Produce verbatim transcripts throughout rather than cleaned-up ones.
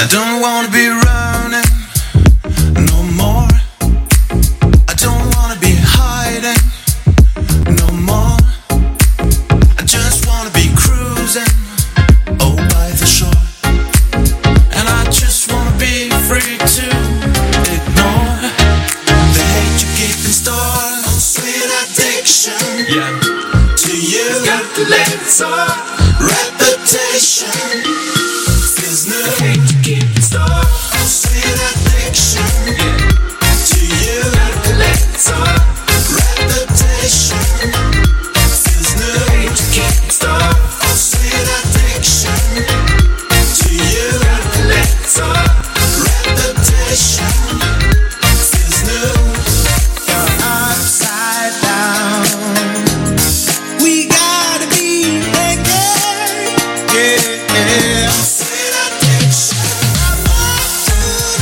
don't wanna be running no more. I don't wanna be hiding no more. I just wanna be cruising, oh, by the shore. And I just wanna be free to ignore the hate you keep in store. Oh, sweet addiction, yeah. To you, got the legs on reputation. Feels new, the hate you keep in store. Oh, sweet addiction, yeah. To you, got the legs on reputation. Feels new, the hate you keep in store. Oh, sweet addiction. To you, got the legs on reputation. Feels new. You're upside down. We gotta be naked, yeah, yeah. Sweet addiction. I want to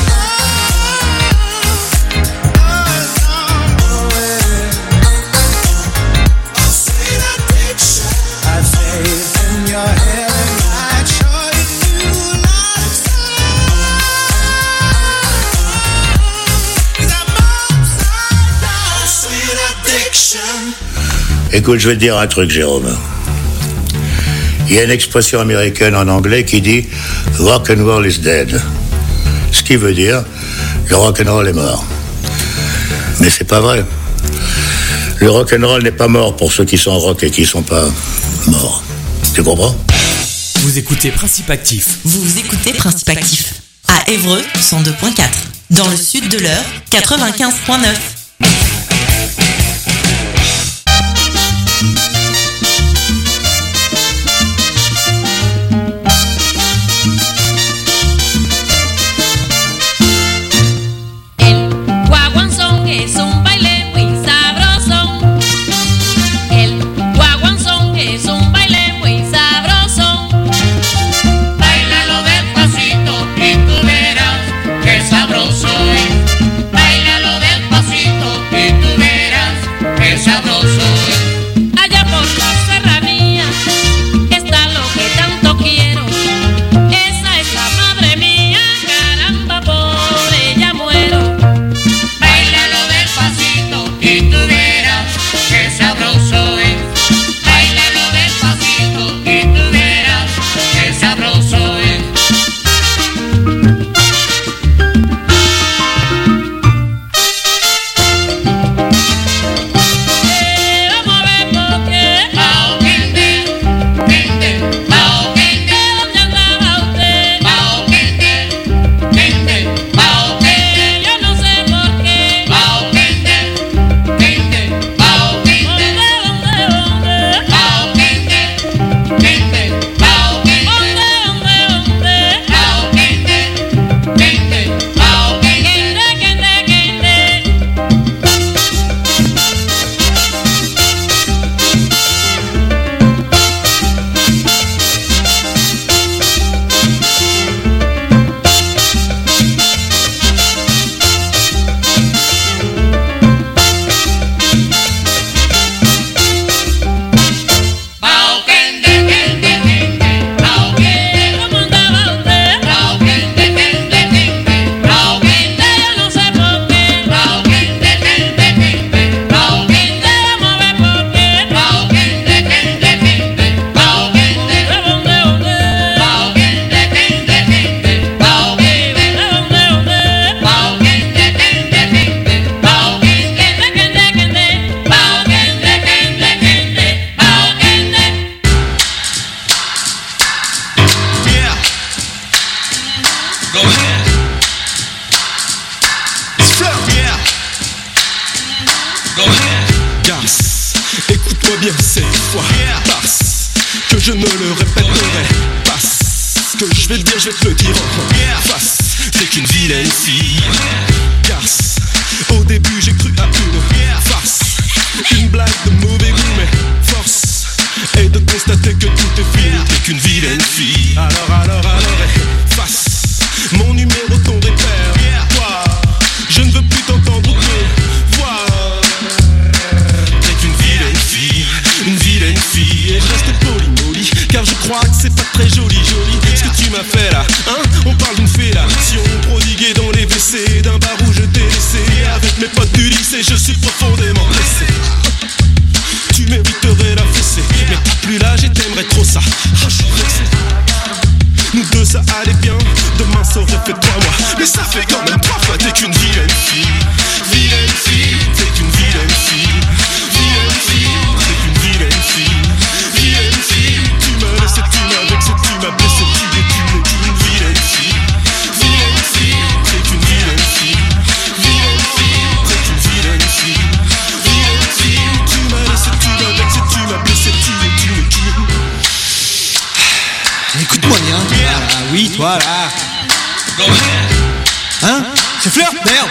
know. Oh, oh, yeah. Oh, sweet addiction. I've faith in your head and I'd show you lifestyle. 'Cause I'm upside down. Sweet addiction. Écoute, je vais te dire un truc, Jérôme. Il y a une expression américaine en anglais qui dit « rock and roll is dead ». Ce qui veut dire « le rock and roll est mort ». Mais c'est pas vrai. Le rock and roll n'est pas mort pour ceux qui sont rock et qui sont pas morts. Tu comprends ? Vous écoutez Principe Actif. Vous écoutez Principe Actif. À Évreux, cent deux virgule quatre. Dans le sud de l'Eure, quatre-vingt-quinze virgule neuf. El guaguanzón es un baile muy sabroso. El guaguanzón es un baile muy sabroso. Báilalo despacito y tú verás qué sabroso es. Báilalo despacito y tú verás qué sabroso es. Allá por la serranía está lo que tanto quiero. Esa es la madre mía, caramba, por ella muero. Báilalo despacito y tú verás qué sabroso es. Báilalo despacito y tú verás qué sabroso es. Eh, vamos a ver por qué. Bao quente, quente, bao quente. ¿Dónde andaba usted? Bao quente, quente, bao quente. Yo no sé por qué. Bao quente, quente, bao quente. ¿Dónde, dónde, dónde? Bao quente, quente, bao quente. ¿Dónde, dónde, dónde? Bao quente, quente, bao quente. Quente, quente, bao quente, quente, quente, bao quente. ¿Cómo andaba usted? Bao quente, quente, quente, bao quente. Yo no sé por qué. Bao quente, quente, quente, bao quente. Vamos a ver por qué. Bao quente, quente, quente, bao quente. ¿De dónde, dónde? Bao quente, quente, quente, bao quente. ¿De dónde, dónde? Bao quente, quente, quente, bao quente. Quente, quente, quente, bao quente, quente, quente, bao quente. Yeah. Go ahead. It's flow. Yeah. Go ahead. Gas, écoute-moi bien cette fois. Yeah. Parce que je ne le répéterai. Parce que je vais le dire, je vais te le dire en Yeah. face. T'es qu'une vilaine fille. Gas, au début j'ai cru à une Yeah. farce. Une blague de mauvais goût, mais force est de constater que tout est fini. Yeah. T'es qu'une vilaine fille. Alors, alors, alors, efface mon numéro, ton repère. Yeah. Toi, je ne veux plus t'entendre te voir. T'es qu'une vilaine fille, une vilaine fille. Et je reste poli molly, car je crois que c'est pas très joli, joli. Ce que tu m'as fait là, hein, on parle d'une fée là. sais, je suis profondément blessé. Tu mériterais la fessée, mais t'as plus l'âge et t'aimerais trop ça. Ah, je suis vexé. Nous deux ça allait bien, demain ça aurait fait trois mois. Mais ça fait quand même trois fois, t'es qu'une vilaine fille. Vilaine fille, t'es qu'une vilaine fille. Vilaine fille, t'es qu'une vilaine fille. Vilaine fille, tu m'as laissé, tu m'as vexé, tu m'as blessé, tu es, tu n'es qu'une vilaine fille. Vilaine fille, t'es qu'une vilaine fille. Vilaine fille, t'es qu'une vilaine fille. Vilaine fille, tu m'as laissé, tu m'as vexé, tu m'as blessé, tu es, tu n'es qu'une. Écoute-moi bien. Voilà, oui, toi là. Hein? C'est Fleur? Merde!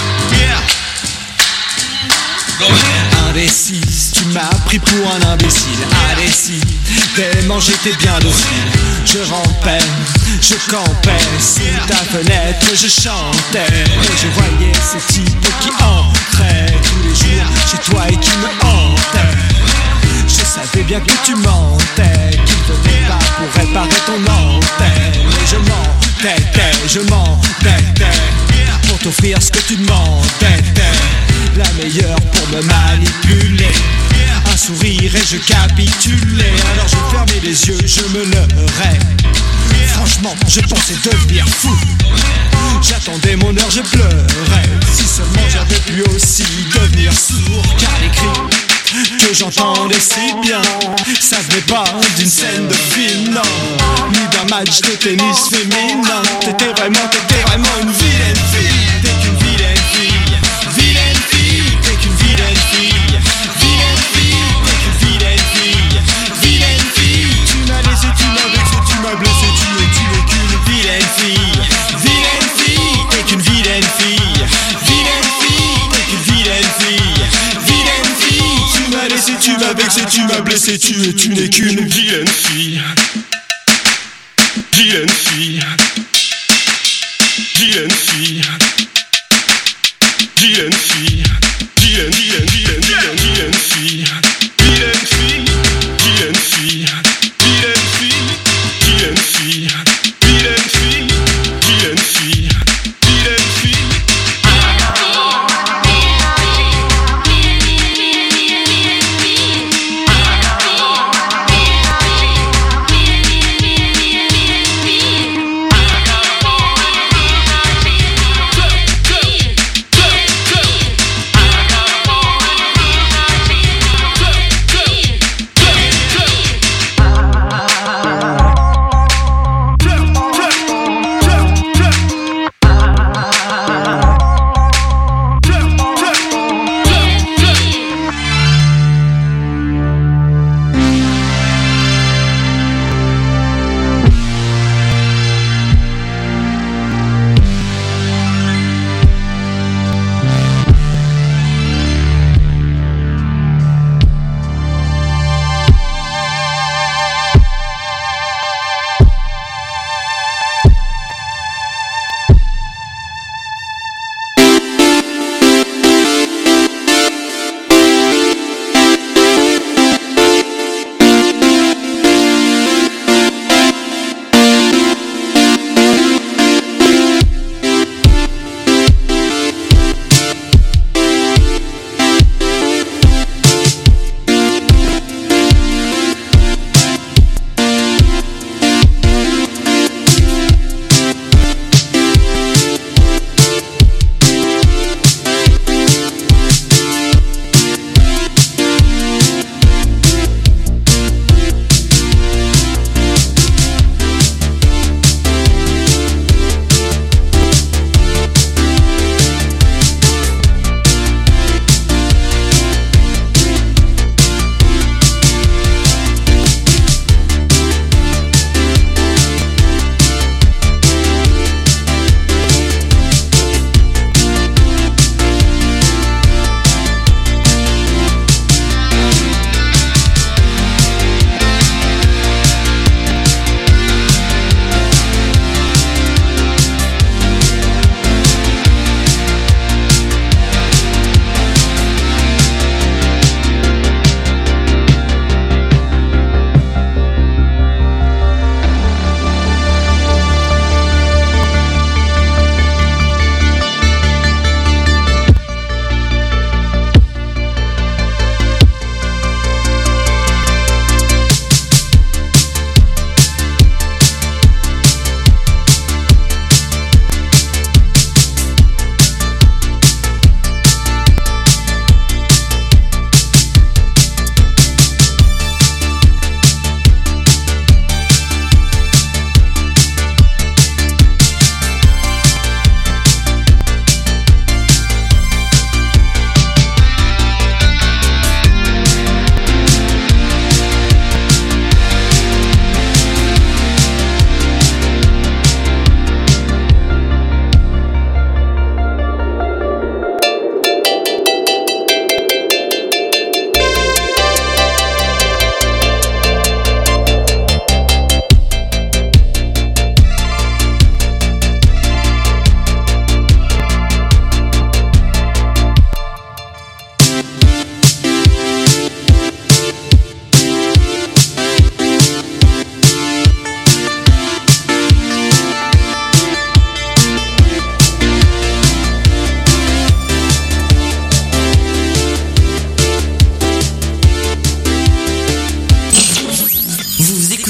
Indécise, tu m'as pris pour un imbécile. Indécis, tellement j'étais bien docile. Je rampais, je campais sous ta fenêtre, je chantais. Et je voyais ces types qui entraient tous les jours chez toi et qui me hantaient. Je savais bien que tu mentais, qu'ils venaient pas pour réparer ton antenne. Mais je m'entêtais, je m'entêtais pour t'offrir ce que tu demandais. La meilleure pour me manipuler. Un sourire et je capitulais. Alors je fermais les yeux, je me leurrais. Franchement, je pensais devenir fou. J'attendais mon heure, je pleurais. Si seulement j'avais pu aussi devenir sourd. Car les cris que j'entendais si bien, ça venait pas d'une scène de film, non, ni d'un match de tennis féminin. T'étais vraiment, t'étais vraiment une vilaine fille. T'es qu'une vilaine fille. Vilaine fille, t'es qu'une vilaine fille. Vilaine fille, t'es qu'une vilaine fille. Vilaine fille, tu m'as laissé, tu m'as vexé, tu m'as blessé, tu es, tu es qu'une vilaine fille. Vilaine fille, t'es qu'une vilaine fille. Vilaine fille, t'es qu'une vilaine fille. Vilaine fille, tu m'as laissé, tu m'as vexé, tu m'as blessé, tu es, tu n'es qu'une vilaine fille. Vilaine fille. Vilaine fille. Vilaine fille. Vilaine, vilaine, vilaine, vilaine, vilaine fille. Vilaine fille. Vilaine fille. Vilaine fille. Vilaine fille. Vilaine fille. Vilaine fille. Vilaine fille.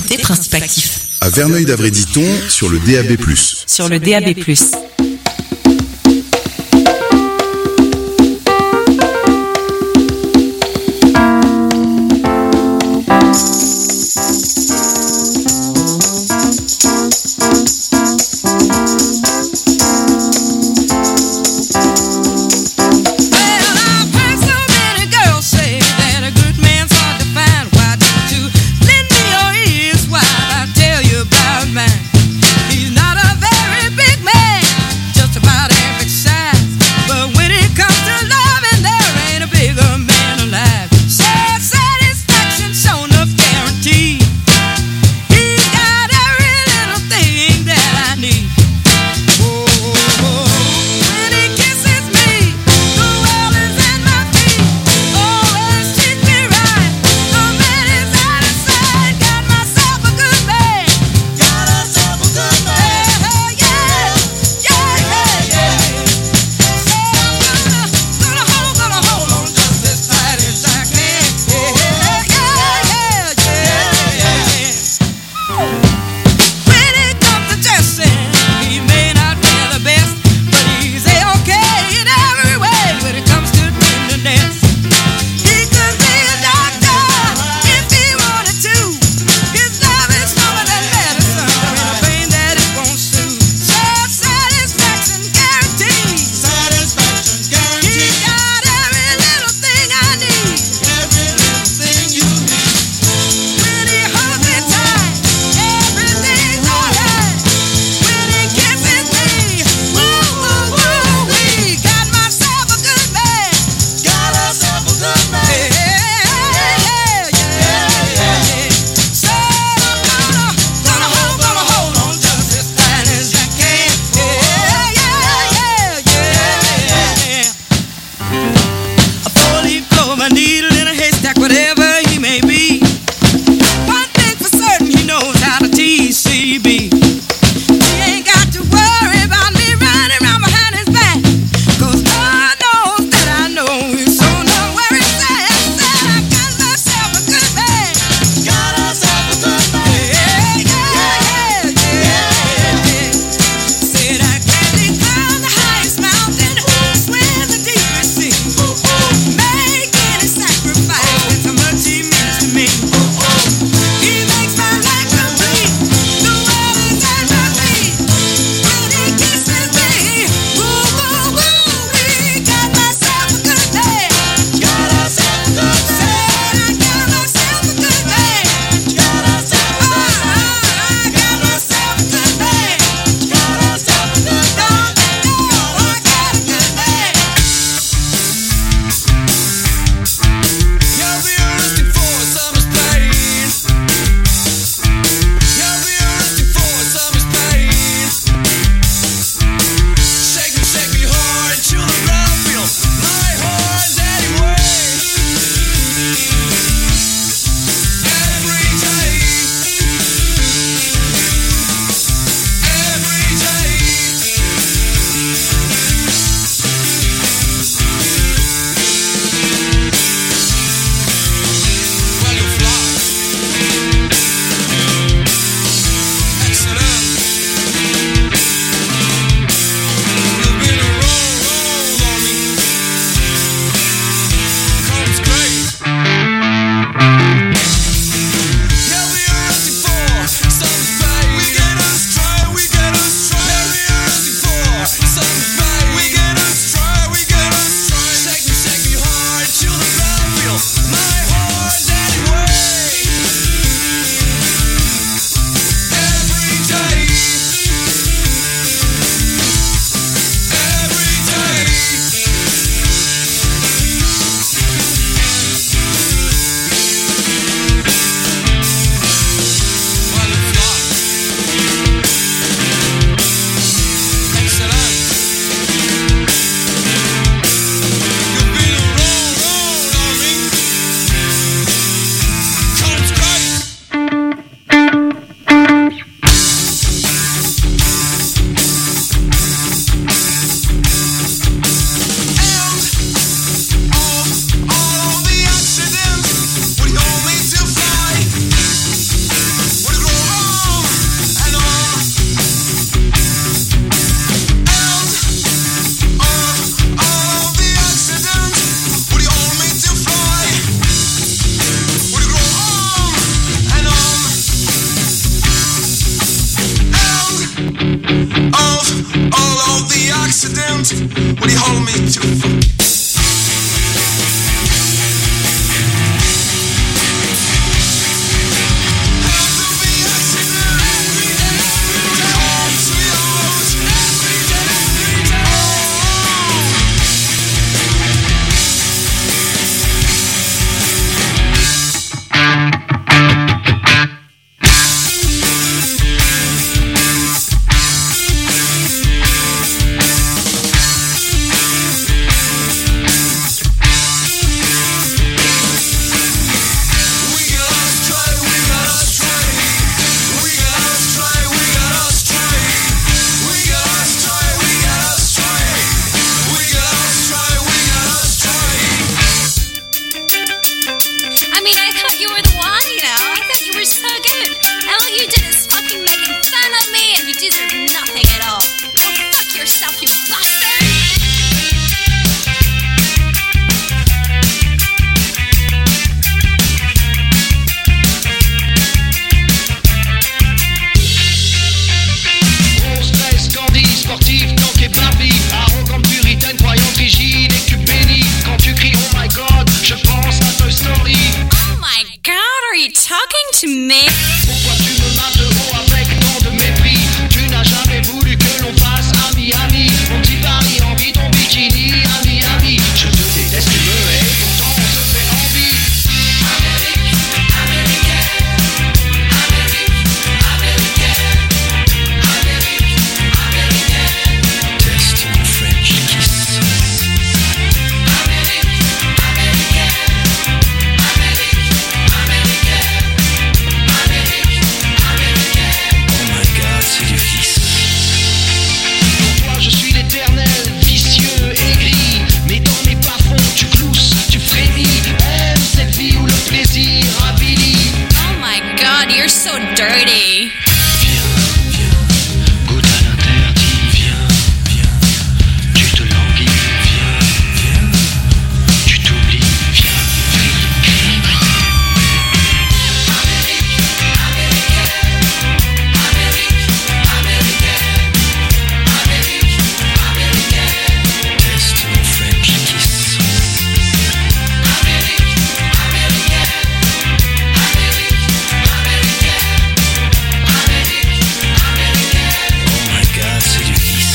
écoutez Principe Actif. À Verneuil-d'Avray-Diton sur le D A B plus. Sur le D A B plus. He's not a very big man. talking to me? Pourquoi tu me mates de haut avec tant de mépris? Tu n'as jamais voulu que l'on fasse ami, ami. Mon petit Paris envie ton bikini, ami, ami. Je te déteste, tu me hais, pourtant on se fait envie. Amérique, américaine, Amérique, américaine, Amérique, américaine. Test mon French kiss. Amérique, américaine, Amérique, américaine, Amérique, américaine. Oh my God, c'est du vice. Pour toi je suis l'éternel, vicieux, aigri. Mais dans mes bas-fonds tu glousses, tu frémis. Aime cette vie où le plaisir avilit. Oh my god, you're so dirty. Viens, viens, goûte à l'interdit. Viens, viens, tu te languis. Viens, viens, tu t'oublies. Viens, crie, crie. Amérique, américaine, Amérique, américaine, Amérique, américaine. Test mon French kiss. Amérique, américaine, Amérique, américaine, Amérique, américaine. Oh my God, c'est du vice.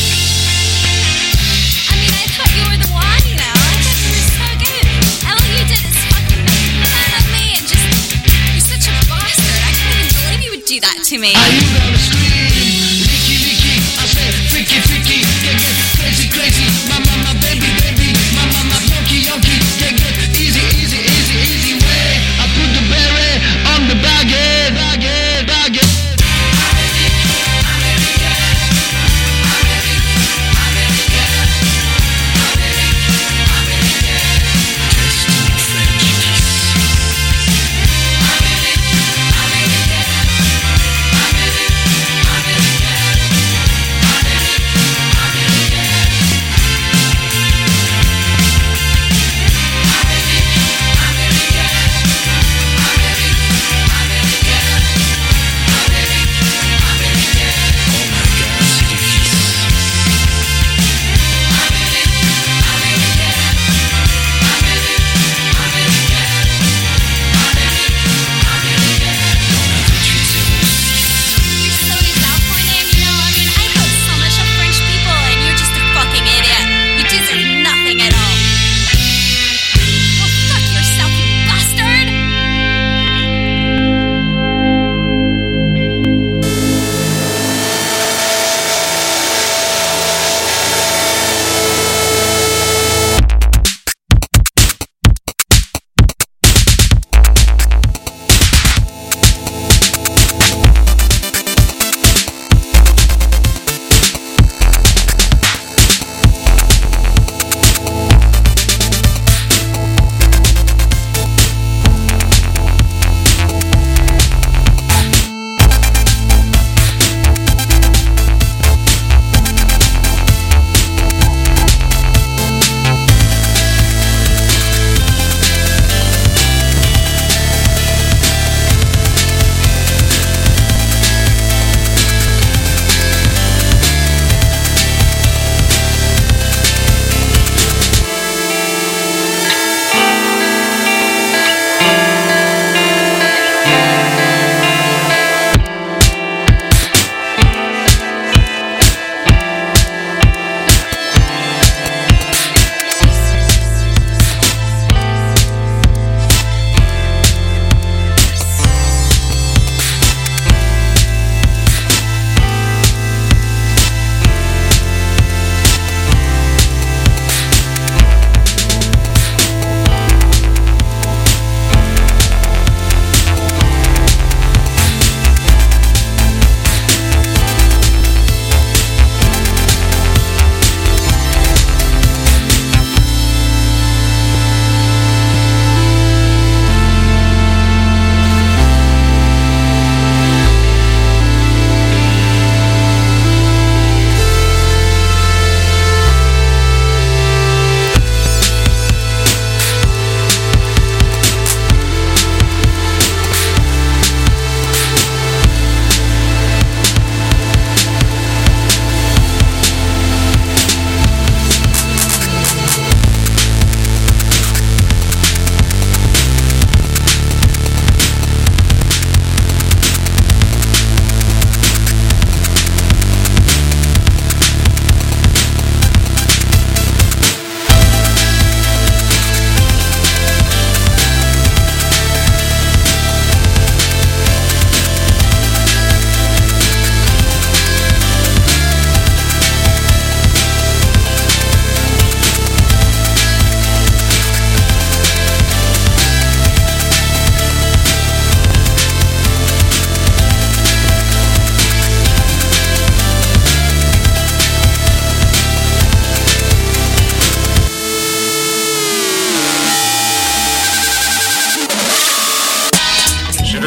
I mean, I thought you were the one, you know. I thought you were so good. And all you did is fucking make fun of me and just, you're such a bastard. I couldn't even believe you would do that to me. Are you gonna scream? Licky, licky, I said freaky, freaky, get, get crazy, crazy. My, my, my baby, baby, my, my, my yonky, yonky, get, get easy, easy, easy, easy way. I put the beret on the baguette, baguette, baguette. Amérique, américaine, Amérique, américaine, Amérique, américaine. Test mon French kiss. Amérique, américaine, Amérique, américaine, Amérique, américaine.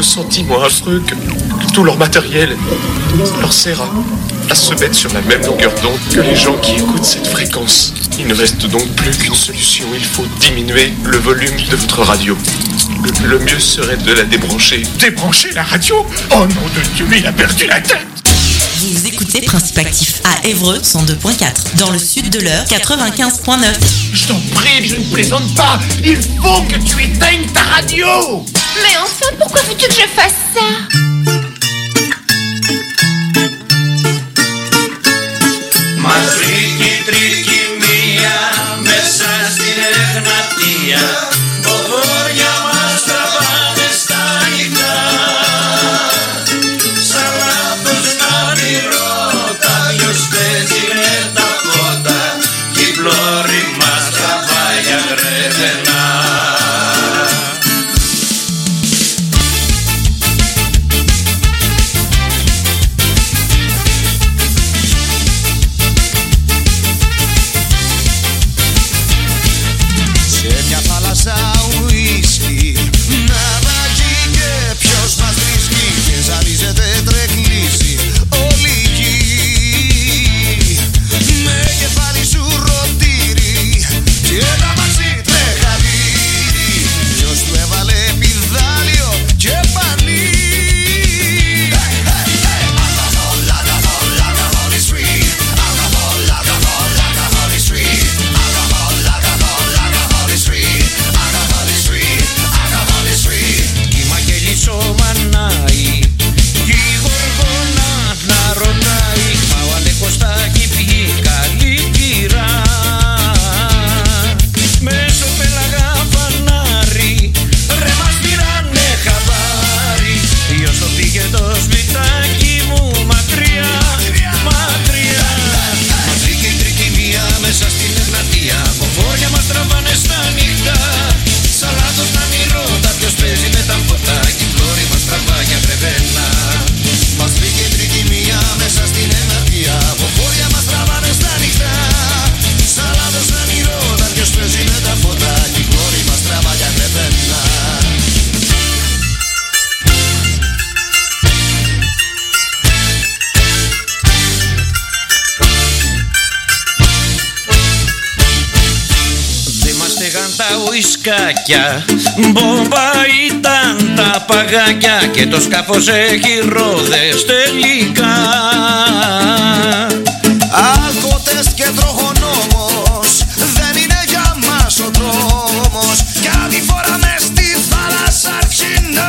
le sentiment affreux que, que tout leur matériel leur sert à, à se mettre sur la même longueur d'onde que les gens qui écoutent cette fréquence. Il ne reste donc plus qu'une solution, il faut diminuer le volume de votre radio. Le, le mieux serait de la débrancher. Débrancher la radio? Oh nom de Dieu, il a perdu la tête! Vous écoutez Principe Actif à Évreux cent deux point quatre, dans le sud de l'Eure quatre-vingt-quinze point neuf. Je t'en prie, je ne plaisante pas. Il faut que tu éteignes ta radio. Mais enfin, pourquoi veux-tu que je fasse ça? Μας βρήκε η τρικυμία μέσα στην Εγνατία. Ποδόρια μας τραβάνε στα νυχτά. Σαν λάθος να μη ρώτα, ποιος παίζει με τα φώτα κι η πλώρη μας τραβάει για γρεβενά. Μπόμπα ήταν τα παγάκια και το σκάφος έχει ρόδες τελικά. Άρχοντες και τροχονόμος, δεν είναι για μας ο δρόμος. Κι άλλη φορά μες στη θάλασσα αρχινά.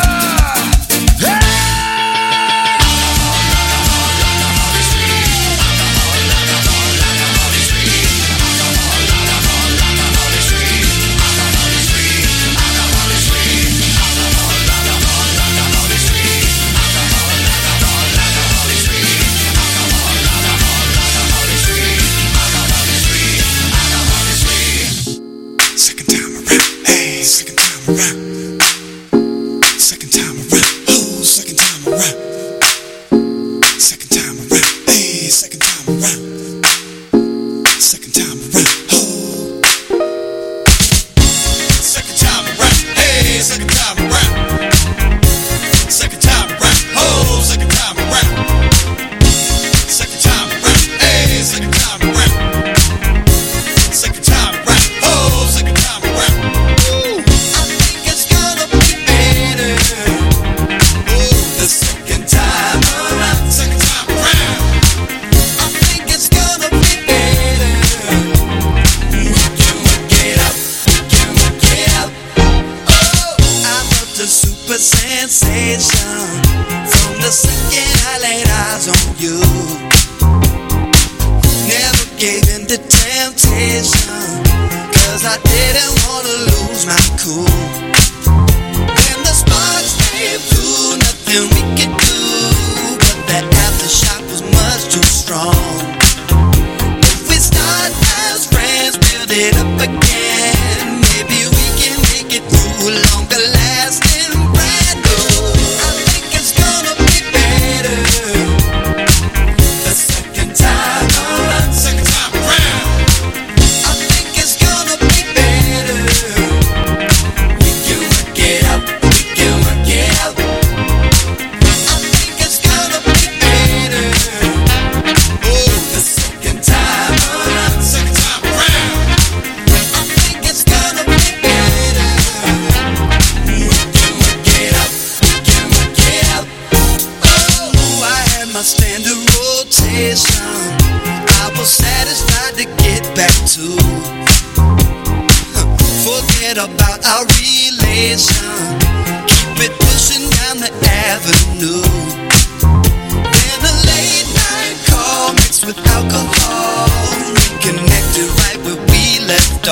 forget about our relation. Keep it pushing down the avenue. Then a late night call mixed with alcohol. Connected right where we left